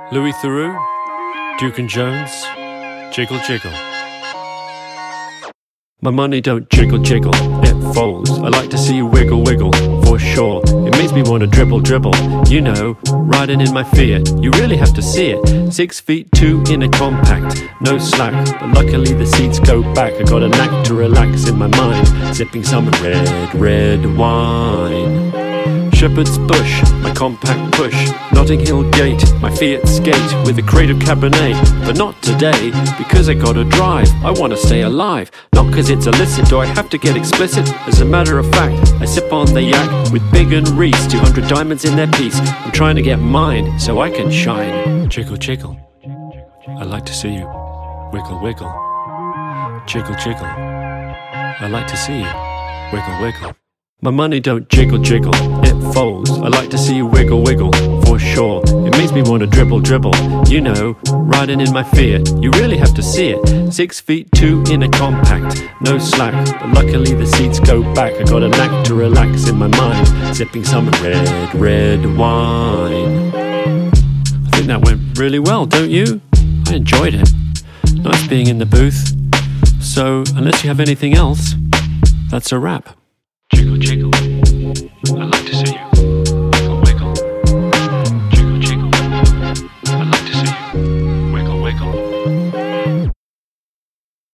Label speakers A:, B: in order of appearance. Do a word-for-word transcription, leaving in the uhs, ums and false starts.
A: Louis Theroux, Duke and Jones, jiggle jiggle. My money don't jiggle jiggle, it folds. I like to see you wiggle wiggle, for sure. It makes me want to dribble dribble, you know, riding in my Fiat. You really have to see it. Six feet two in a compact, no slack, but luckily the seats go back. I got a knack to relax in my mind, sipping some red, red wine. Shepherd's Bush, my compact push, Notting Hill Gate, my Fiat skate with a crate of Cabernet. But not today, because I gotta drive, I wanna stay alive. Not cause it's illicit, do I have to get explicit? As a matter of fact, I sip on the yak with Big and Reese, two hundred diamonds in their piece. I'm trying to get mine, so I can shine. Jiggle jiggle, I like to see you wiggle wiggle. Jiggle jiggle, I like to see you wiggle wiggle. My money don't jiggle jiggle, it folds. I like to see you wiggle wiggle, for sure. It makes me want to dribble dribble, you know, riding in my Fiat. You really have to see it. Six feet two in a compact, no slack, but luckily the seats go back. I got a knack to relax in my mind, sipping some red, red wine. I think that went really well, don't you? I enjoyed it. Nice being in the booth. So, unless you have anything else, that's a wrap. Jiggle jiggle.